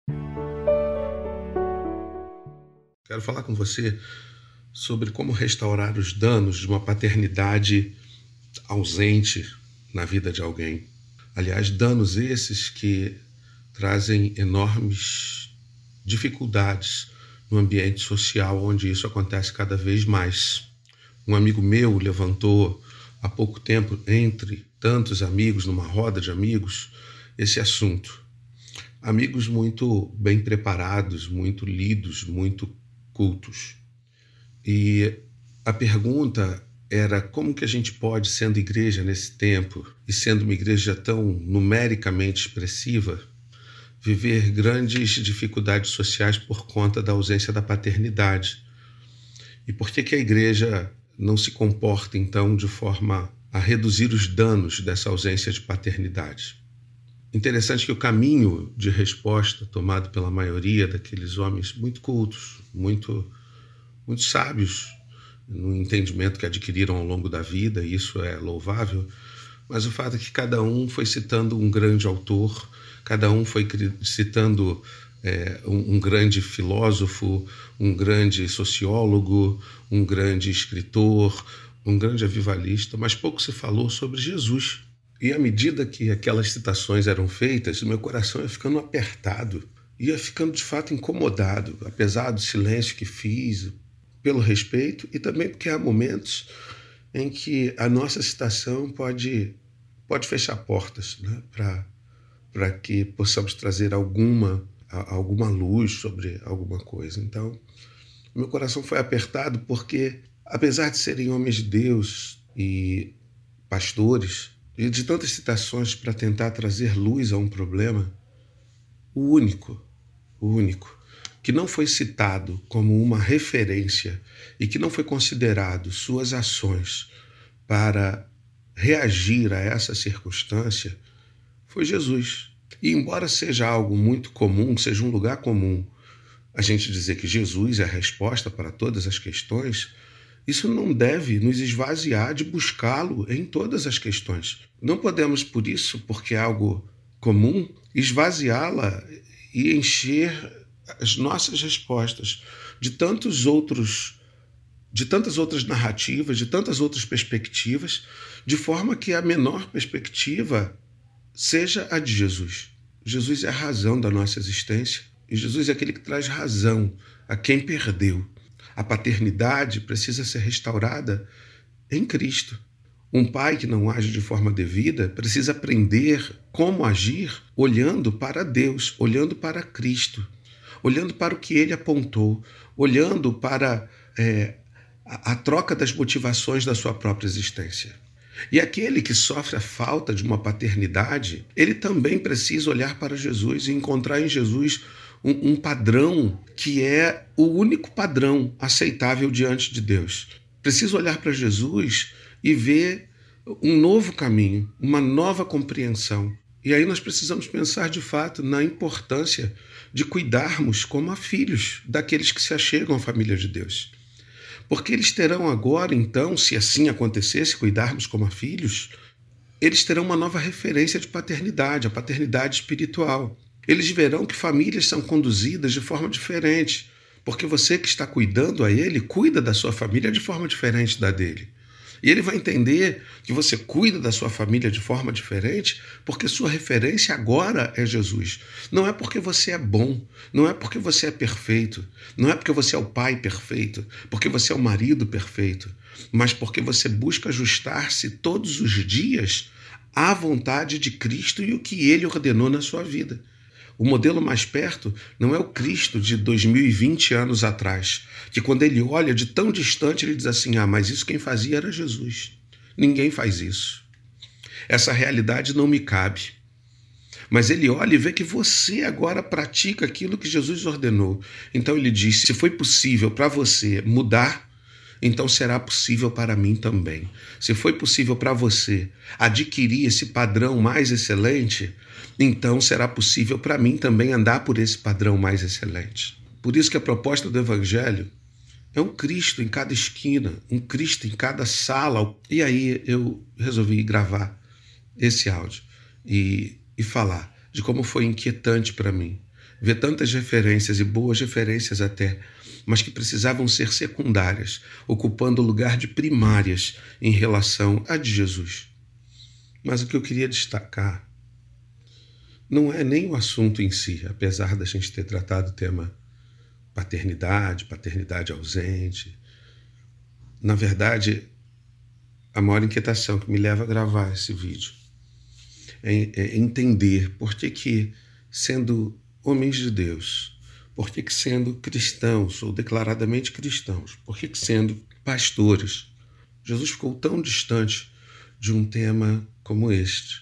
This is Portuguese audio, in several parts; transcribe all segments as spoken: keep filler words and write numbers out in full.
Quero falar com você sobre como restaurar os danos de uma paternidade ausente na vida de alguém. Aliás, danos esses que trazem enormes dificuldades no ambiente social onde isso acontece cada vez mais. Um amigo meu levantou há pouco tempo, entre tantos amigos, numa roda de amigos, esse assunto. Amigos muito bem preparados, muito lidos, muito cultos. E a pergunta era como que a gente pode, sendo igreja nesse tempo, e sendo uma igreja tão numericamente expressiva, viver grandes dificuldades sociais por conta da ausência da paternidade. E por que que a igreja não se comporta, então, de forma a reduzir os danos dessa ausência de paternidade? Interessante que o caminho de resposta tomado pela maioria daqueles homens muito cultos, muito, muito sábios, no entendimento que adquiriram ao longo da vida, e isso é louvável, mas o fato é que cada um foi citando um grande autor, cada um foi citando é, um, um grande filósofo, um grande sociólogo, um grande escritor, um grande avivalista, mas pouco se falou sobre Jesus. E à medida que aquelas citações eram feitas, o meu coração ia ficando apertado, ia ficando de fato incomodado, apesar do silêncio que fiz, pelo respeito, e também porque há momentos em que a nossa citação pode, pode fechar portas, né, para para que possamos trazer alguma, alguma luz sobre alguma coisa. Então, meu coração foi apertado porque, apesar de serem homens de Deus e pastores, e de tantas citações para tentar trazer luz a um problema, o único, o único, que não foi citado como uma referência e que não foi considerado suas ações para reagir a essa circunstância, foi Jesus. E embora seja algo muito comum, seja um lugar comum, a gente dizer que Jesus é a resposta para todas as questões, isso não deve nos esvaziar de buscá-lo em todas as questões. Não podemos, por isso, porque é algo comum, esvaziá-la e encher as nossas respostas de tantos outros, de tantas outras narrativas, de tantas outras perspectivas, de forma que a menor perspectiva seja a de Jesus. Jesus é a razão da nossa existência e Jesus é aquele que traz razão a quem perdeu. A paternidade precisa ser restaurada em Cristo. Um pai que não age de forma devida precisa aprender como agir olhando para Deus, olhando para Cristo, olhando para o que ele apontou, olhando para é, a, a troca das motivações da sua própria existência. E aquele que sofre a falta de uma paternidade, ele também precisa olhar para Jesus e encontrar em Jesus um, um padrão que é o único padrão aceitável diante de Deus. Precisa olhar para Jesus e ver um novo caminho, uma nova compreensão. E aí nós precisamos pensar de fato na importância de cuidarmos como a filhos daqueles que se achegam à família de Deus. Porque eles terão agora, então, se assim acontecesse, cuidarmos como a filhos, eles terão uma nova referência de paternidade, a paternidade espiritual. Eles verão que famílias são conduzidas de forma diferente, porque você que está cuidando a ele, cuida da sua família de forma diferente da dele. E ele vai entender que você cuida da sua família de forma diferente porque sua referência agora é Jesus. Não é porque você é bom, não é porque você é perfeito, não é porque você é o pai perfeito, porque você é o marido perfeito, mas porque você busca ajustar-se todos os dias à vontade de Cristo e o que ele ordenou na sua vida. O modelo mais perto não é o Cristo de dois mil e vinte anos atrás, que quando ele olha de tão distante, ele diz assim, ah, mas isso quem fazia era Jesus. Ninguém faz isso. Essa realidade não me cabe. Mas ele olha e vê que você agora pratica aquilo que Jesus ordenou. Então ele diz, se foi possível para você mudar, então será possível para mim também. Se foi possível para você adquirir esse padrão mais excelente, então será possível para mim também andar por esse padrão mais excelente. Por isso que a proposta do Evangelho é um Cristo em cada esquina, um Cristo em cada sala. E aí eu resolvi gravar esse áudio e, e falar de como foi inquietante para mim vê tantas referências, e boas referências até, mas que precisavam ser secundárias, ocupando o lugar de primárias em relação a de Jesus. Mas o que eu queria destacar não é nem o assunto em si, apesar da gente ter tratado o tema paternidade, paternidade ausente. Na verdade, a maior inquietação que me leva a gravar esse vídeo é, é entender por que que, sendo homens de Deus, por que que sendo cristãos ou declaradamente cristãos, por que que sendo pastores, Jesus ficou tão distante de um tema como este?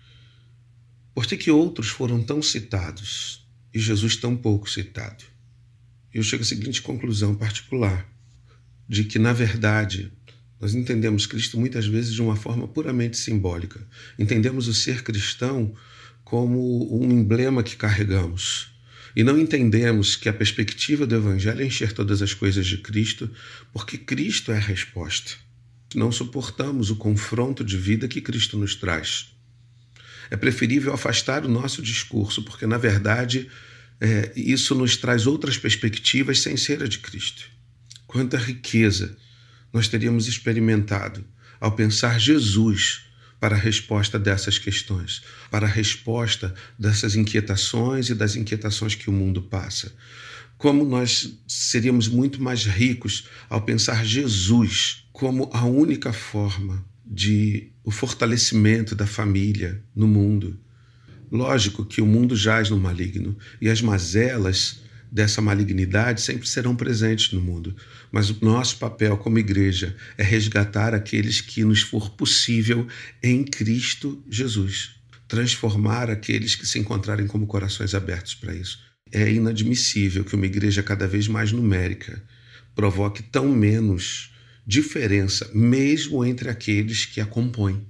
Por que que outros foram tão citados e Jesus tão pouco citado? Eu chego à seguinte conclusão particular, de que, na verdade, nós entendemos Cristo muitas vezes de uma forma puramente simbólica. Entendemos o ser cristão como um emblema que carregamos. E não entendemos que a perspectiva do Evangelho é encher todas as coisas de Cristo, porque Cristo é a resposta. Não suportamos o confronto de vida que Cristo nos traz. É preferível afastar o nosso discurso, porque, na verdade, é, isso nos traz outras perspectivas sem ser a de Cristo. Quanta riqueza nós teríamos experimentado ao pensar Jesus para a resposta dessas questões, para a resposta dessas inquietações e das inquietações que o mundo passa. Como nós seríamos muito mais ricos ao pensar Jesus como a única forma de o fortalecimento da família no mundo. Lógico que o mundo jaz no maligno e as mazelas dessa malignidade sempre serão presentes no mundo, mas o nosso papel como igreja é resgatar aqueles que nos for possível em Cristo Jesus, transformar aqueles que se encontrarem como corações abertos para isso. É inadmissível que uma igreja cada vez mais numérica provoque tão menos diferença, mesmo entre aqueles que a compõem.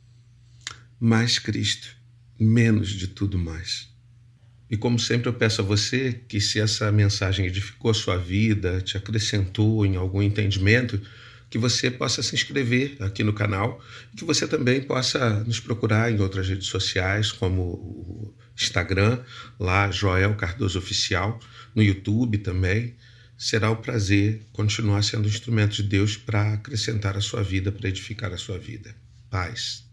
Mais Cristo, menos de tudo mais. E como sempre eu peço a você que, se essa mensagem edificou a sua vida, te acrescentou em algum entendimento, que você possa se inscrever aqui no canal e que você também possa nos procurar em outras redes sociais, como o Instagram, lá Joel Cardoso Oficial, no YouTube também. Será um prazer continuar sendo instrumento de Deus para acrescentar a sua vida, para edificar a sua vida. Paz.